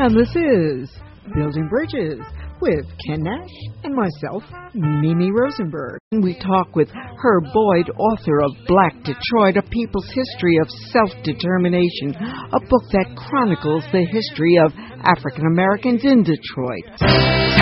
And this is Building Bridges with Ken Nash and myself, Mimi Rosenberg. We talk with Herb Boyd, author of Black Detroit, A People's History of Self-Determination, a book that chronicles the history of African Americans in Detroit.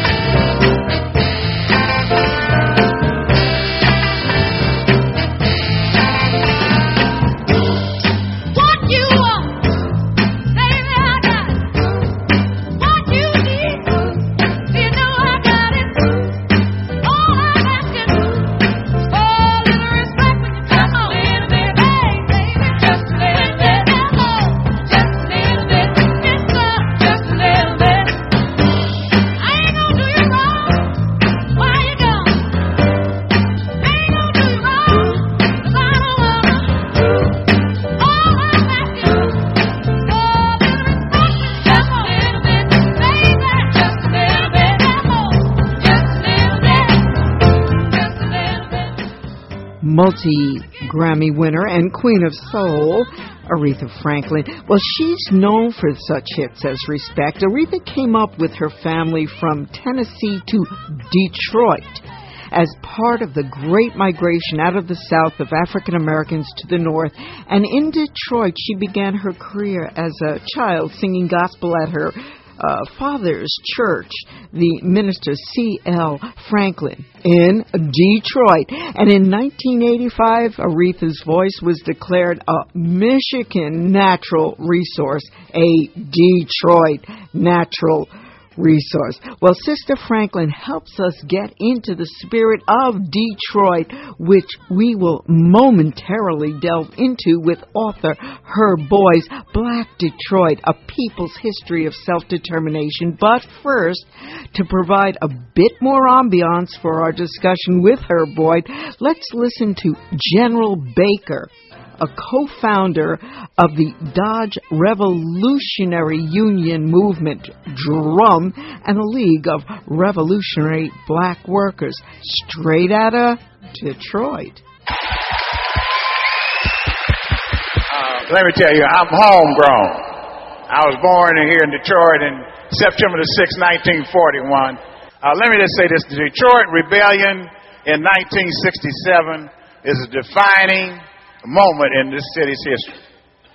Multi-Grammy winner and Queen of Soul, Aretha Franklin. Well, she's known for such hits as Respect. Aretha came up with her family from Tennessee to Detroit as part of the Great Migration out of the South of African Americans to the North. And in Detroit, she began her career as a child singing gospel at her father's church, the minister C.L. Franklin in Detroit. And in 1985, Aretha's voice was declared a Michigan natural resource, a Detroit natural resource. Well, Sister Franklin helps us get into the spirit of Detroit, which we will momentarily delve into with author Herb Boyd's Black Detroit, A People's History of Self-Determination. But first, to provide a bit more ambiance for our discussion with Herb Boyd, let's listen to General Baker, a co-founder of the Dodge Revolutionary Union Movement, DRUM, and a League of Revolutionary Black Workers, straight out of Detroit. Let me tell you, I'm homegrown. I was born here in Detroit in September the 6th, 1941. Let me just say this. The Detroit Rebellion in 1967 is a defining moment in this city's history.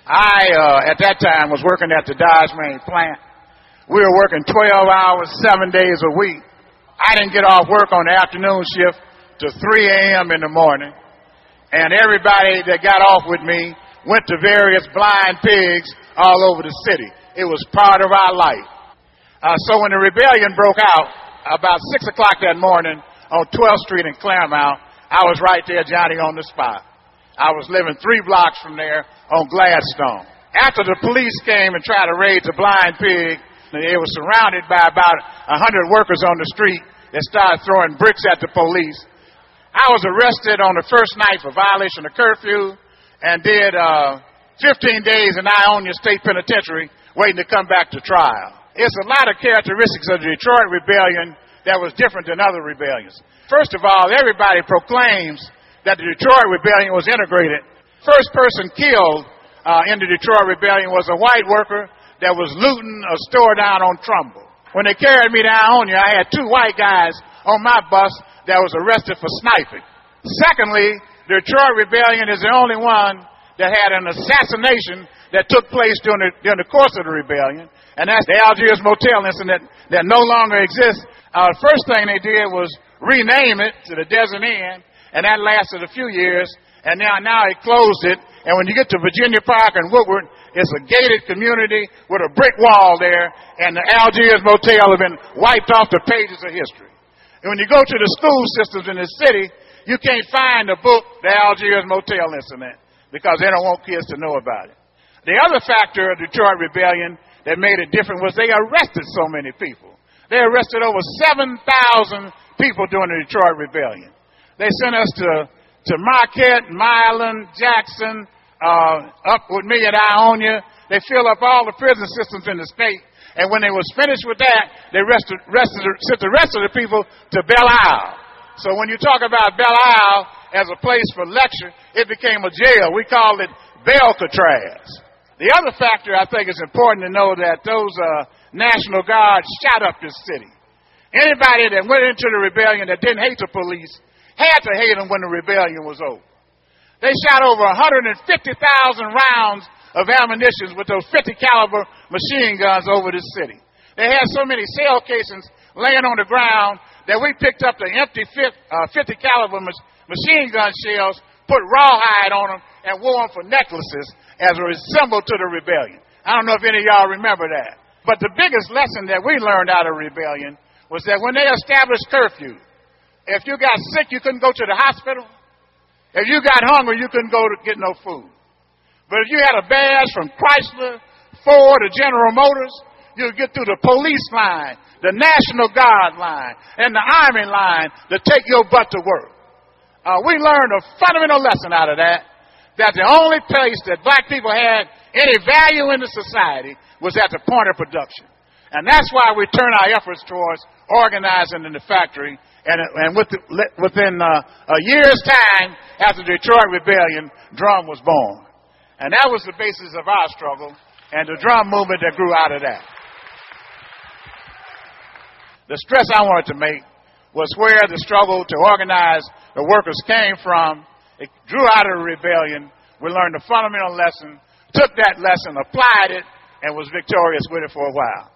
I, at that time, was working at the Dodge main plant. We were working 12 hours, 7 days a week. I didn't get off work on the afternoon shift till 3 a.m. in the morning. And everybody that got off with me went to various blind pigs all over the city. It was part of our life. So when the rebellion broke out, about 6 o'clock that morning on 12th Street in Claremont, I was right there, Johnny, on the spot. I was living 3 blocks from there on Gladstone. After the police came and tried to raid the blind pig, they were surrounded by about 100 workers on the street that started throwing bricks at the police. I was arrested on the first night for violation of curfew and did 15 days in Ionia State Penitentiary waiting to come back to trial. It's a lot of characteristics of the Detroit Rebellion that was different than other rebellions. First of all, everybody proclaims that the Detroit Rebellion was integrated. First person killed in the Detroit Rebellion was a white worker that was looting a store down on Trumbull. When they carried me to Ionia, I had 2 white guys on my bus that was arrested for sniping. Secondly, the Detroit Rebellion is the only one that had an assassination that took place during the course of the rebellion, and that's the Algiers Motel incident that no longer exists. First thing they did was rename it to the Desert Inn, and that lasted a few years, and now it closed it. And when you get to Virginia Park and Woodward, it's a gated community with a brick wall there, and the Algiers Motel has been wiped off the pages of history. And when you go to the school systems in the city, you can't find the book, The Algiers Motel Incident, because they don't want kids to know about it. The other factor of the Detroit Rebellion that made it different was they arrested so many people. They arrested over 7,000 people during the Detroit Rebellion. They sent us to Marquette, Milan, Jackson, up with me at Ionia. They filled up all the prison systems in the state. And when they was finished with that, they sent the rest of the people to Belle Isle. So when you talk about Belle Isle as a place for lecture, it became a jail. We called it Belcatraz. The other factor I think is important to know that those National Guard shot up this city. Anybody that went into the rebellion that didn't hate the police had to hate them when the rebellion was over. They shot over 150,000 rounds of ammunition with those 50 caliber machine guns over this city. They had so many shell casings laying on the ground that we picked up the empty 50 caliber machine gun shells, put rawhide on them, and wore them for necklaces as a symbol to the rebellion. I don't know if any of y'all remember that. But the biggest lesson that we learned out of rebellion was that when they established curfew, if you got sick, you couldn't go to the hospital. If you got hungry, you couldn't go to get no food. But if you had a badge from Chrysler, Ford, or General Motors, you would get through the police line, the National Guard line, and the Army line to take your butt to work. We learned a fundamental lesson out of that the only place that black people had any value in the society was at the point of production. And that's why we turn our efforts towards organizing in the factory. And within a year's time after the Detroit Rebellion, drum was born. And that was the basis of our struggle and the drum movement that grew out of that. The stress I wanted to make was where the struggle to organize the workers came from. It grew out of the rebellion. We learned a fundamental lesson, took that lesson, applied it, and was victorious with it for a while.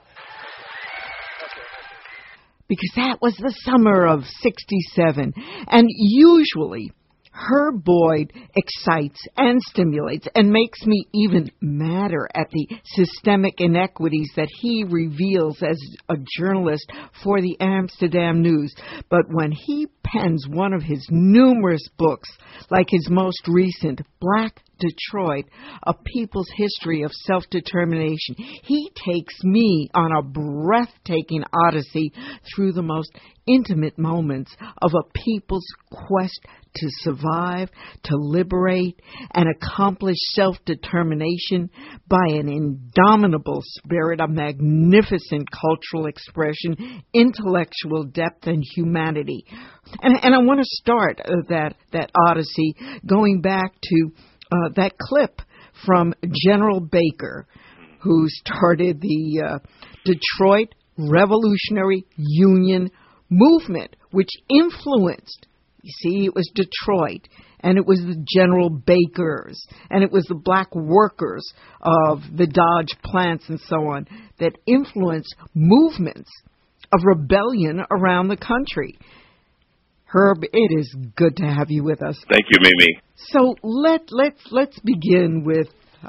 Because that was the summer of '67. And usually, Herb Boyd excites and stimulates and makes me even madder at the systemic inequities that he reveals as a journalist for the Amsterdam News. But when he pens one of his numerous books, like his most recent, Black Detroit, A People's History of Self-Determination, he takes me on a breathtaking odyssey through the most intimate moments of a people's quest to survive, to liberate, and accomplish self-determination by an indomitable spirit, a magnificent cultural expression, intellectual depth, and humanity. And I want to start that odyssey going back to that clip from General Baker, who started the Detroit Revolutionary Union movement, which influenced, you see, it was Detroit, and it was the General Bakers, and it was the black workers of the Dodge plants and so on that influenced movements of rebellion around the country. Herb, it is good to have you with us. Thank you, Mimi. So let's begin with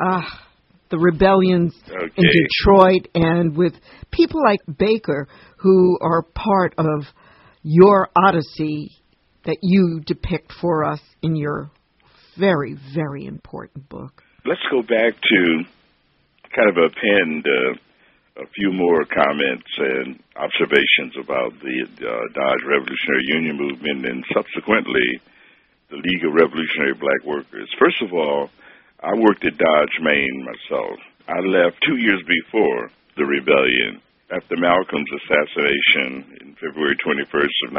the rebellions in Detroit and with people like Baker who are part of your odyssey that you depict for us in your very, very important book. Let's go back to kind of append a few more comments and observations about the Dodge Revolutionary Union movement and subsequently the League of Revolutionary Black Workers. First of all, I worked at Dodge, Maine myself. I left 2 years before the rebellion. After Malcolm's assassination in February 21st of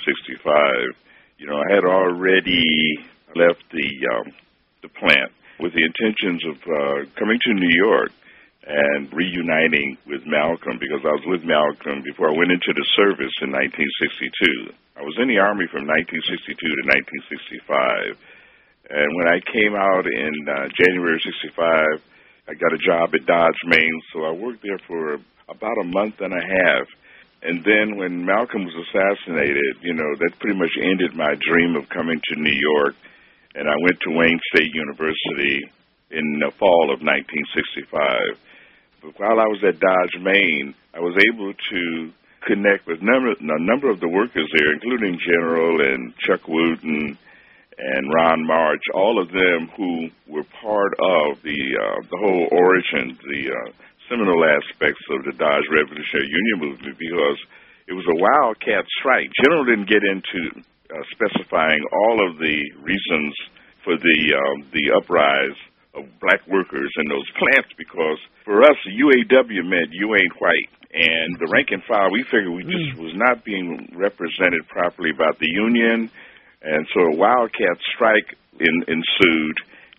1965, I had already left the plant with the intentions of coming to New York and reuniting with Malcolm, because I was with Malcolm before I went into the service in 1962. I was in the Army from 1962 to 1965, and when I came out in January of 65, I got a job at Dodge, Maine, so I worked there for about a month and a half. And then when Malcolm was assassinated, that pretty much ended my dream of coming to New York, and I went to Wayne State University in the fall of 1965. But while I was at Dodge, Maine, I was able to connect with a number of the workers there, including General and Chuck Wooten and Ron March, all of them who were part of the whole origin, the seminal aspects of the Dodge Revolutionary Union movement, because it was a wildcat strike. General didn't get into specifying all of the reasons for the uprise of black workers in those plants, because for us, UAW meant you ain't white. And the rank and file, we figured we just was not being represented properly by the union. And so a wildcat strike ensued,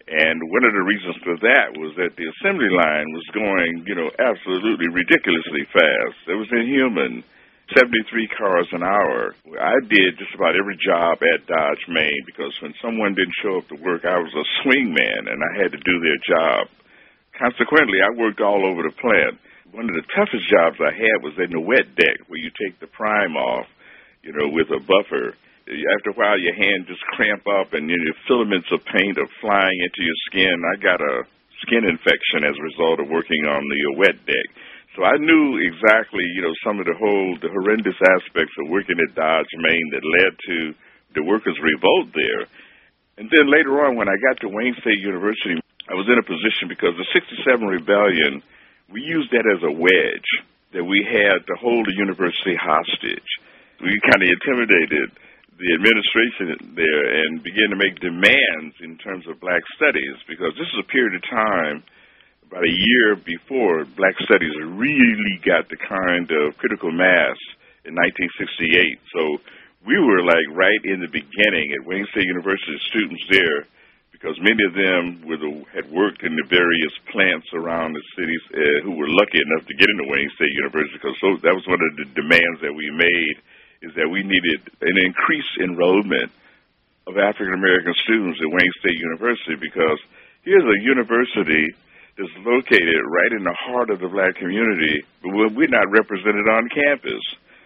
And one of the reasons for that was that the assembly line was going, absolutely ridiculously fast. It was inhuman, 73 cars an hour. I did just about every job at Dodge, Main, because when someone didn't show up to work, I was a swingman, and I had to do their job. Consequently, I worked all over the plant. One of the toughest jobs I had was in the wet deck, where you take the prime off, with a buffer. After a while, your hand just cramp up, and your filaments of paint are flying into your skin. I got a skin infection as a result of working on the wet deck. So I knew exactly, some of the horrendous aspects of working at Dodge, Main that led to the workers' revolt there. And then later on, when I got to Wayne State University, I was in a position because the 67 Rebellion, we used that as a wedge, that we had to hold the university hostage. We kind of intimidated the administration there and began to make demands in terms of black studies, because this is a period of time, about a year before black studies really got the kind of critical mass in 1968. So we were like right in the beginning at Wayne State University, students there, because many of them had worked in the various plants around the cities who were lucky enough to get into Wayne State University, because that was one of the demands that we made, is that we needed an increased enrollment of African-American students at Wayne State University, because here's a university that's located right in the heart of the black community, but we're not represented on campus.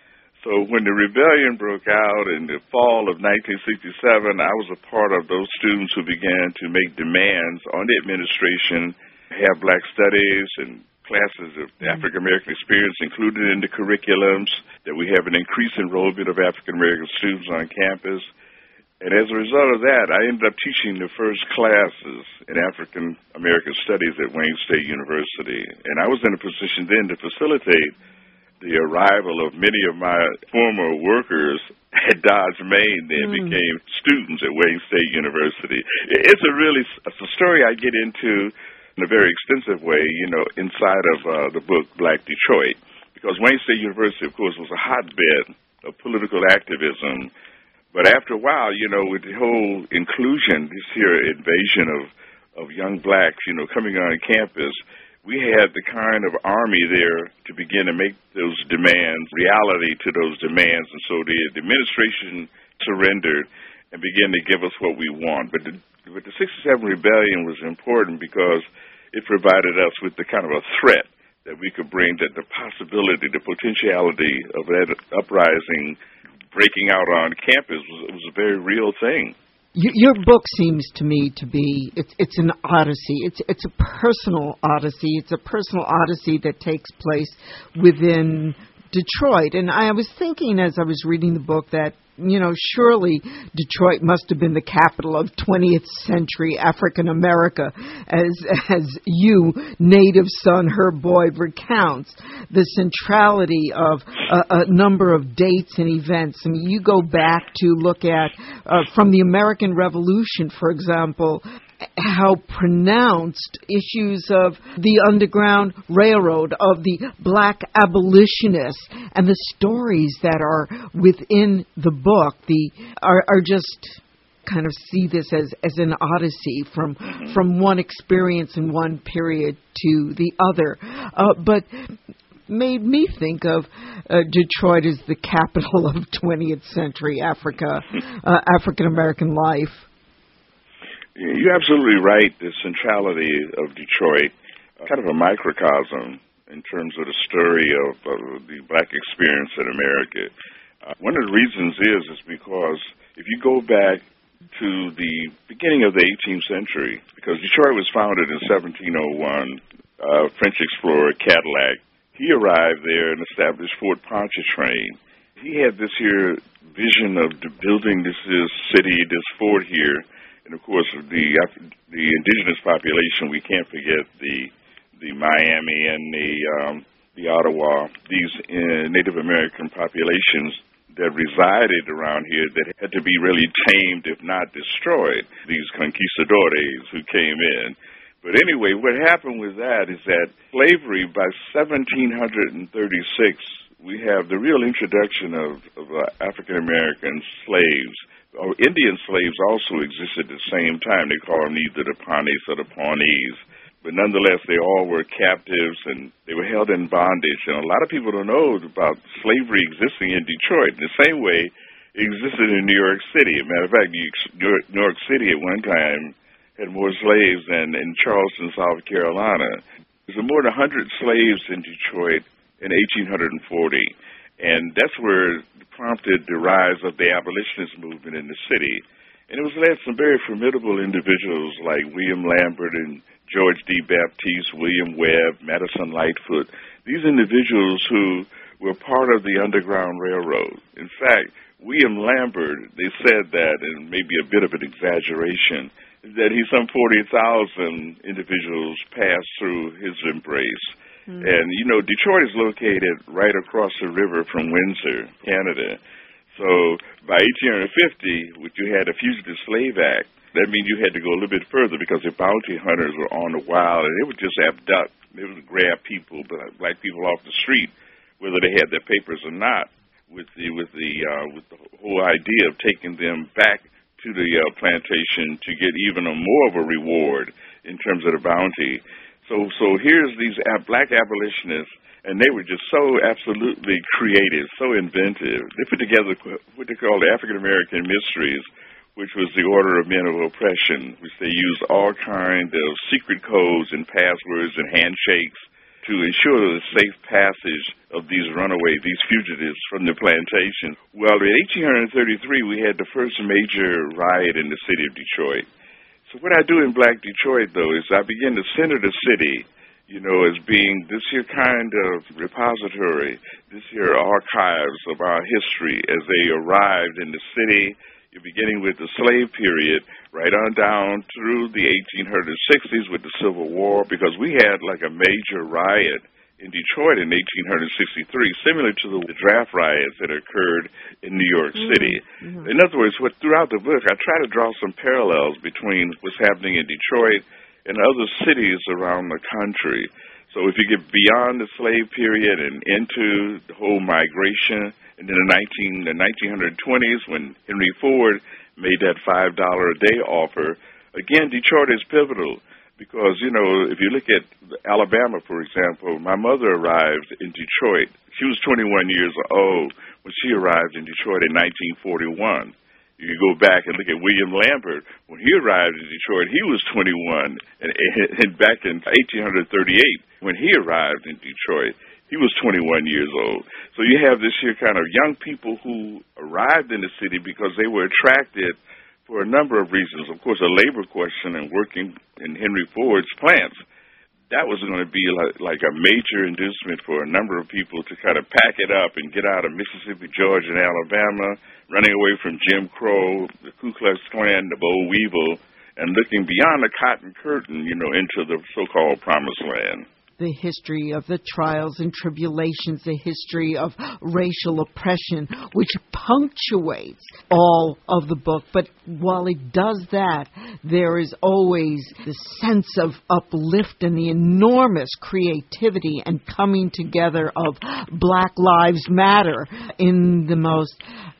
So when the rebellion broke out in the fall of 1967, I was a part of those students who began to make demands on the administration to have black studies and classes of African-American experience included in the curriculums, that we have an increased enrollment of African-American students on campus. And as a result of that, I ended up teaching the first classes in African-American studies at Wayne State University. And I was in a position then to facilitate the arrival of many of my former workers at Dodge, Main, then became students at Wayne State University. It's a story I get into in a very extensive way, inside of the book Black Detroit, because Wayne State University, of course, was a hotbed of political activism. But after a while, with the whole inclusion, this here invasion of young blacks, coming on campus, we had the kind of army there to begin to make those demands reality to those demands. And so the administration surrendered and began to give us what we want. But the 67 Rebellion was important because it provided us with the kind of a threat that we could bring, that the possibility, the potentiality of that uprising breaking out on campus was a very real thing. Your book seems to me to be, it's an odyssey. It's a personal odyssey. It's a personal odyssey that takes place within Detroit. And I was thinking as I was reading the book that, surely Detroit must have been the capital of 20th century African America, as you, native son Herb Boyd, recounts the centrality of a number of dates and events. I mean, you go back to look at, from the American Revolution, for example, how pronounced issues of the Underground Railroad, of the black abolitionists, and the stories that are within the book are just kind of see this as an odyssey from one experience in one period to the other. But made me think of Detroit as the capital of 20th century African American life. You're absolutely right. The centrality of Detroit, kind of a microcosm in terms of the story of the black experience in America. One of the reasons is because if you go back to the beginning of the 18th century, because Detroit was founded in 1701, French explorer Cadillac, he arrived there and established Fort Pontchartrain. He had this here vision of building this city, this fort here. And, of course, the indigenous population, we can't forget the Miami and the Ottawa, these Native American populations that resided around here that had to be really tamed, if not destroyed, these conquistadores who came in. But anyway, what happened with that is that slavery, by 1736, we have the real introduction of African-American slaves Indian slaves also existed at the same time. They called them either the Pawnees or the Pawnees. But nonetheless, they all were captives, and they were held in bondage. And a lot of people don't know about slavery existing in Detroit in the same way it existed in New York City. As a matter of fact, New York City at one time had more slaves than in Charleston, South Carolina. There were more than 100 slaves in Detroit in 1840, and that's where prompted the rise of the abolitionist movement in the city. And it was led some very formidable individuals like William Lambert and George D. Baptiste, William Webb, Madison Lightfoot, these individuals who were part of the Underground Railroad. In fact, William Lambert, they said that, and maybe a bit of an exaggeration, that some 40,000 individuals passed through his embrace. And, Detroit is located right across the river from Windsor, Canada. So by 1850, you had the Fugitive Slave Act. That means you had to go a little bit further because the bounty hunters were on the wild, and they would just abduct. They would grab people, black people off the street, whether they had their papers or not, with the whole idea of taking them back to the plantation to get even more of a reward in terms of the bounty. So here's these black abolitionists, and they were just so absolutely creative, so inventive. They put together what they call the African American Mysteries, which was the order of men of oppression, which they used all kinds of secret codes and passwords and handshakes to ensure the safe passage of these fugitives from the plantation. Well, in 1833, we had the first major riot in the city of Detroit. So what I do in Black Detroit, though, is I begin to center the city, as being this here kind of repository, this here archives of our history as they arrived in the city. You're beginning with the slave period, right on down through the 1860s with the Civil War, because we had like a major riot in Detroit in 1863, similar to the draft riots that occurred in New York City. In other words, throughout the book, I try to draw some parallels between what's happening in Detroit and other cities around the country. So if you get beyond the slave period and into the whole migration, and in the 1920s when Henry Ford made that $5 a day offer, again, Detroit is pivotal because, if you look at Alabama, for example, my mother arrived in Detroit. She was 21 years old when she arrived in Detroit in 1941. You go back and look at William Lambert. When he arrived in Detroit, he was 21. And back in 1838, when he arrived in Detroit, he was 21 years old. So you have this here kind of young people who arrived in the city because they were attracted for a number of reasons. Of course, a labor question and working in Henry Ford's plants. That was going to be like a major inducement for a number of people to kind of pack it up and get out of Mississippi, Georgia, and Alabama, running away from Jim Crow, the Ku Klux Klan, the boll weevil, and looking beyond the Cotton Curtain, into the so-called Promised Land. The history of the trials and tribulations, the history of racial oppression, which punctuates all of the book. But while it does that, there is always the sense of uplift and the enormous creativity and coming together of Black Lives Matter in the most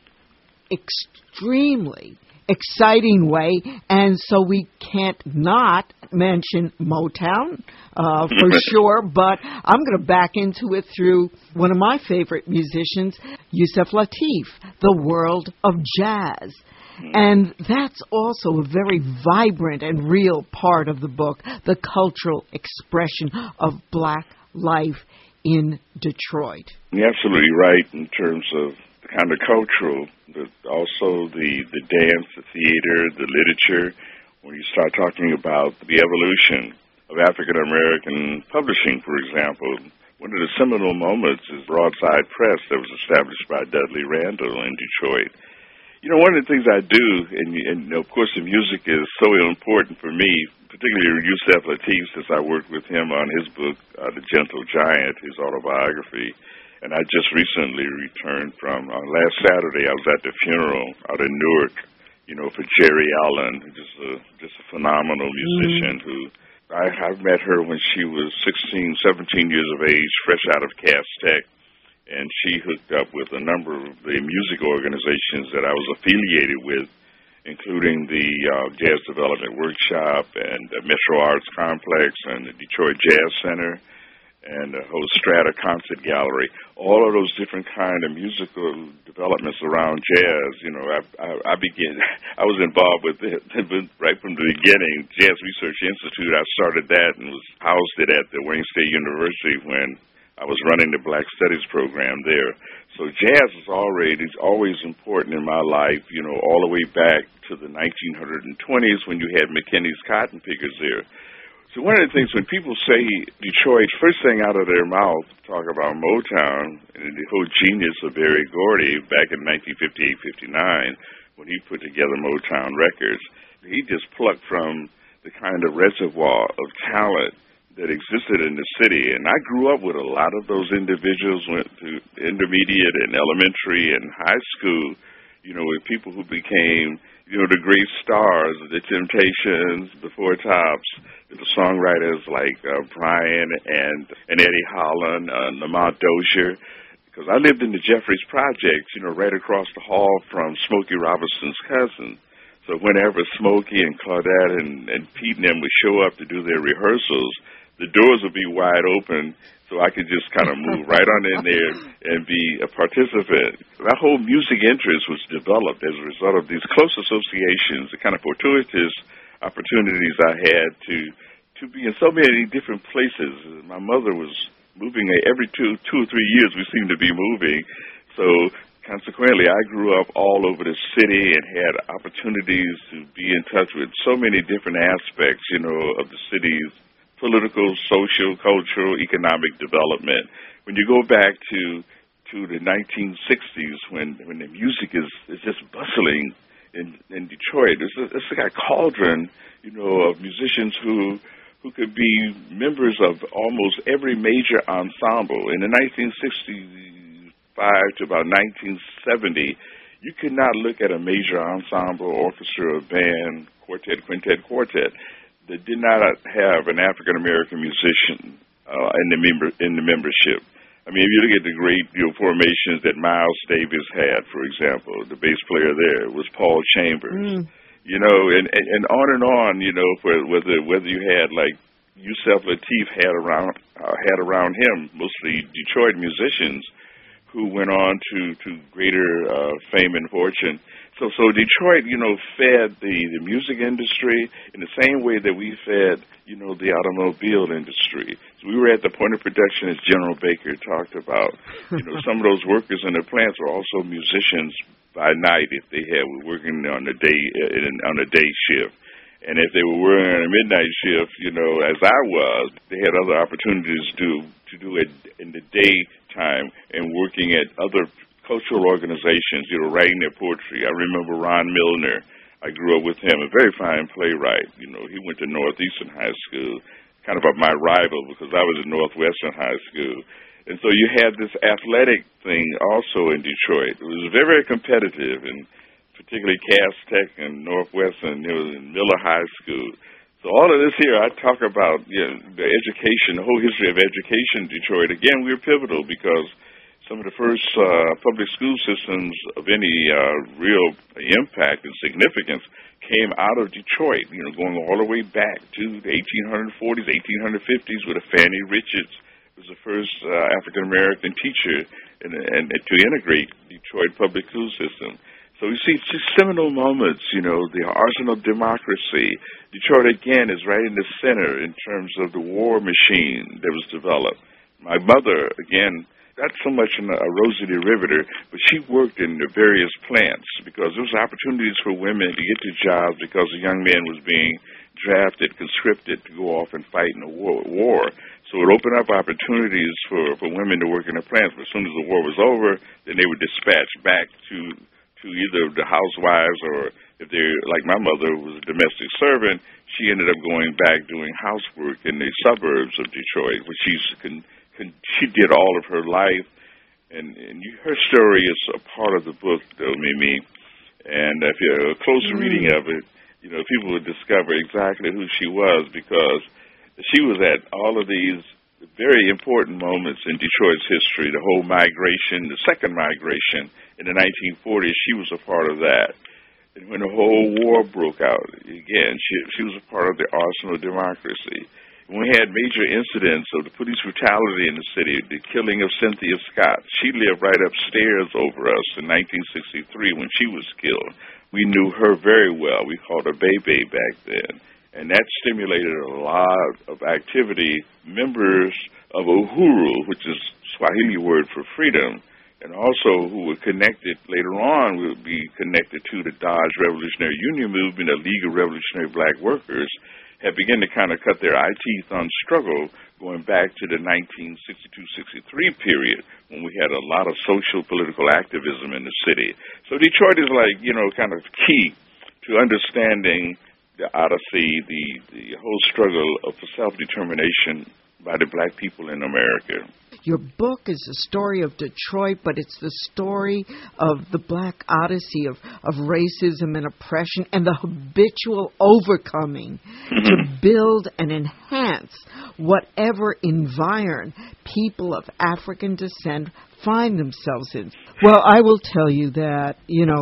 extremely exciting way, and so we can't not mention Motown for sure, but I'm going to back into it through one of my favorite musicians, Yusef Lateef, the world of jazz. And that's also a very vibrant and real part of the book, the cultural expression of Black life in Detroit. You're absolutely right in terms of kind of cultural, but also the dance, the theater, the literature. When you start talking about the evolution of African-American publishing, for example, one of the seminal moments is Broadside Press that was established by Dudley Randall in Detroit. One of the things I do, and of course the music is so important for me, particularly Yusef Lateef, since I worked with him on his book, The Gentle Giant, his autobiography. And I just recently returned from, last Saturday, I was at the funeral out in Newark, for Jerry Allen, just a phenomenal musician who, I met her when she was 16, 17 years of age, fresh out of Cass Tech, and she hooked up with a number of the music organizations that I was affiliated with including the Jazz Development Workshop and the Metro Arts Complex and the Detroit Jazz Center and the whole Strata Concert Gallery. All of those different kind of musical developments around jazz, I was involved with it right from the beginning. Jazz Research Institute, I started that and was housed it at the Wayne State University when I was running the Black Studies program there. So jazz is always important in my life, all the way back to the 1920s when you had McKinney's Cotton Pickers there. So one of the things, when people say Detroit, first thing out of their mouth, talk about Motown and the whole genius of Berry Gordy back in 1958-59 when he put together Motown Records. He just plucked from the kind of reservoir of talent that existed in the city. And I grew up with a lot of those individuals, went to intermediate and elementary and high school, with people who became the great stars, the Temptations, the Four Tops, the songwriters like Brian and Eddie Holland, Lamont Dozier. Because I lived in the Jeffries Projects, right across the hall from Smokey Robinson's cousin. So whenever Smokey and Claudette and Pete and them would show up to do their rehearsals, the doors would be wide open, so I could just kind of move right on in there and be a participant. My whole music interest was developed as a result of these close associations, the kind of fortuitous opportunities I had to be in so many different places. My mother was moving every two or 3 years. We seemed to be moving, so consequently, I grew up all over the city and had opportunities to be in touch with so many different aspects, of the city's political, social, cultural, economic development. When you go back to the 1960s, when the music is just bustling in Detroit, it's like a cauldron, of musicians who could be members of almost every major ensemble. In the 1965 to about 1970, you could not look at a major ensemble, orchestra, band, quartet, quintet, quartet that did not have an African-American musician in the membership. I mean, if you look at the great formations that Miles Davis had, for example, the bass player there was Paul Chambers. And on, whether you had like Yusef Lateef had around him, mostly Detroit musicians who went on to greater fame and fortune. So Detroit, fed the music industry in the same way that we fed, the automobile industry. So we were at the point of production, as General Baker talked about. Some of those workers in the plants were also musicians by night if they were working on the day shift. And if they were working on a midnight shift, as I was, they had other opportunities to do it in the daytime and working at other cultural organizations, writing their poetry. I remember Ron Milner. I grew up with him, a very fine playwright. He went to Northeastern High School, kind of my rival because I was at Northwestern High School. And so you had this athletic thing also in Detroit. It was very, very competitive, and particularly Cass Tech and Northwestern, and Miller High School. So all of this here, I talk about the education, the whole history of education in Detroit. Again, we were pivotal because some of the first public school systems of any real impact and significance came out of Detroit, going all the way back to the 1840s, 1850s with Fannie Richards, who was the first African-American teacher and to integrate Detroit public school system. So you see just seminal moments, the arsenal of democracy. Detroit, again, is right in the center in terms of the war machine that was developed. My mother, again, not so much a Rosie the Riveter, but she worked in the various plants because there was opportunities for women to get to jobs because a young man was being drafted, conscripted to go off and fight in a war. So it opened up opportunities for women to work in the plants. But as soon as the war was over, then they were dispatched back to either the housewives or if they, like my mother was a domestic servant, she ended up going back doing housework in the suburbs of Detroit, which she did all of her life, and her story is a part of the book, though, Mimi. And if you're a close reading of it, people would discover exactly who she was because she was at all of these very important moments in Detroit's history. The whole migration, the second migration in the 1940s, she was a part of that. And when the whole war broke out, again, she was a part of the arsenal of democracy. When we had major incidents of the police brutality in the city, the killing of Cynthia Scott, she lived right upstairs over us in 1963 when she was killed. We knew her very well. We called her Bebe back then. And that stimulated a lot of activity. Members of Uhuru, which is Swahili word for freedom, and also who were connected later on, would be connected to the Dodge Revolutionary Union movement, a League of Revolutionary Black Workers, have begun to kind of cut their eye teeth on struggle going back to the 1962-63 period when we had a lot of social political activism in the city. So Detroit is like, kind of key to understanding the Odyssey, the whole struggle for self-determination by the black people in America. Your book is a story of Detroit, but it's the story of the Black Odyssey of racism and oppression and the habitual overcoming to build and enhance whatever environ people of African descent find themselves in. Well, I will tell you that,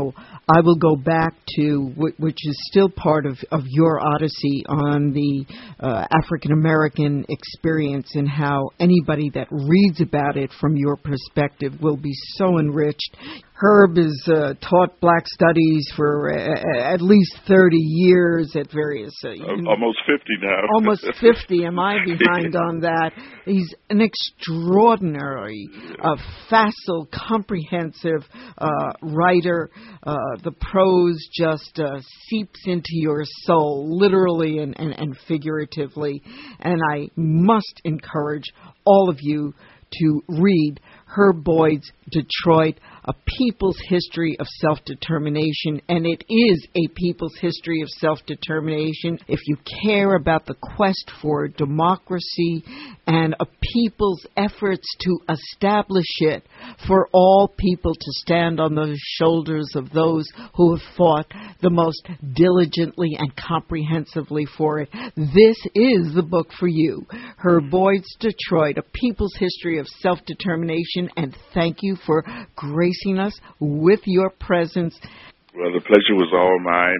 I will go back to, which is still part of your odyssey on the African-American experience and how anybody that reads about it from your perspective will be so enriched. Herb has taught black studies for at least 30 years at various... almost 50 now. Almost 50. Am I behind on that? He's an extraordinary, facile, comprehensive writer. The prose just seeps into your soul, literally and figuratively. And I must encourage all of you to read Herb Boyd's Detroit, A People's History of Self-Determination. And it is a people's history of self-determination if you care about the quest for democracy and a people's efforts to establish it for all people to stand on the shoulders of those who have fought the most diligently and comprehensively for it. This is the book for you. Herb Boyd's Detroit, A People's History of Self-Determination, and thank you for gracing us with your presence. Well, the pleasure was all mine.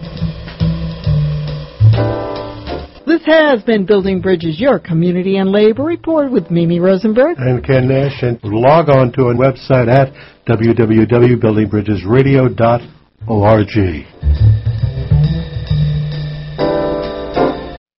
This has been Building Bridges, your community and labor report with Mimi Rosenberg and Ken Nash. And log on to our website at www.buildingbridgesradio.org.